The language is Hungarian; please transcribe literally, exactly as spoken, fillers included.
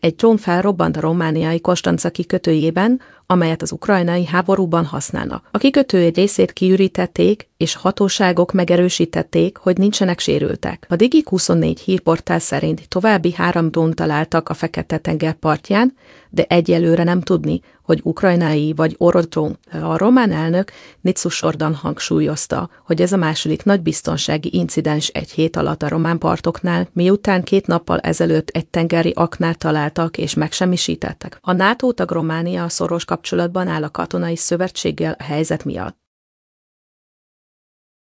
Egy drón felrobbant a romániai Konstanca kikötőjében, amelyet az ukrajnai háborúban használnak. A kikötő egy részét kiürítették, és hatóságok megerősítették, hogy nincsenek sérültek. A Digi huszonnégy hírportál szerint további három drónt találtak a Fekete-tenger partján, de egyelőre nem tudni, hogy ukrajnai vagy orosz drón. A román elnök Nicus Ordan hangsúlyozta, hogy ez a második nagy biztonsági incidens egy hét alatt a román partoknál, miután két nappal ezelőtt egy tengeri aknát találtak és megsemmisítettek. A NATO tag Románia szoros kapcsolatban áll a katonai szövetséggel a helyzet miatt.